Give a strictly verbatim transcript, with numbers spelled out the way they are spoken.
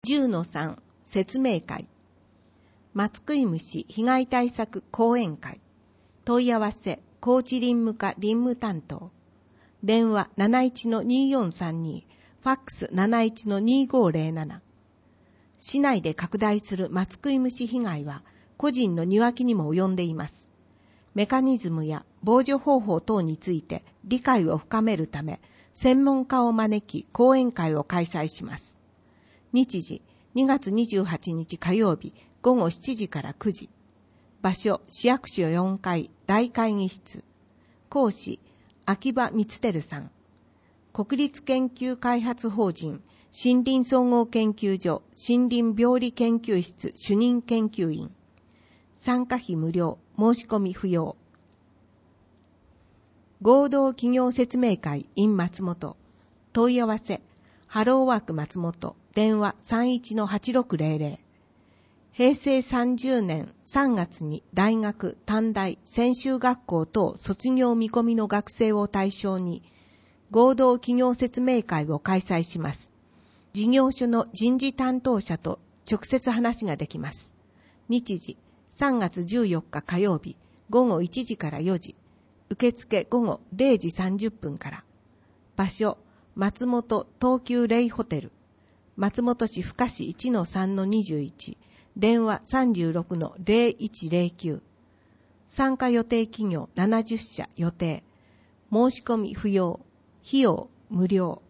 じゅうのさん 説明会、松食い虫被害対策講演会、問い合わせ高知林務課林務担当、電話 なないちのにーよんさんに、ファックス なないちのにーごーぜろなな。市内で拡大する松食い虫被害は個人の庭木にも及んでいます。メカニズムや防除方法等について理解を深めるため、専門家を招き講演会を開催します。日時にがつにじゅうはちにち火曜日ごごしちじからくじ。場所市役所よんかい大会議室。講師秋葉光輝さん。国立研究開発法人森林総合研究所森林病理研究室主任研究員。参加費無料、申し込み不要。合同企業説明会 in 松本。問い合わせハローワーク松本、電話 さんいちのはちろくぜろぜろ。平成さんじゅうねんさんがつに大学、短大、専修学校等卒業見込みの学生を対象に合同企業説明会を開催します。事業所の人事担当者と直接話ができます。日時さんがつじゅうよっか火曜日ごごいちじからよじ。受付ごごれいじさんじゅっぷんから。場所松本東急レイホテル。松本市深市 いちのさんのにじゅういち。電話 さんじゅうろくのぜろいちぜろきゅう。参加予定企業ななじゅっしゃ予定。申し込み不要。費用無料。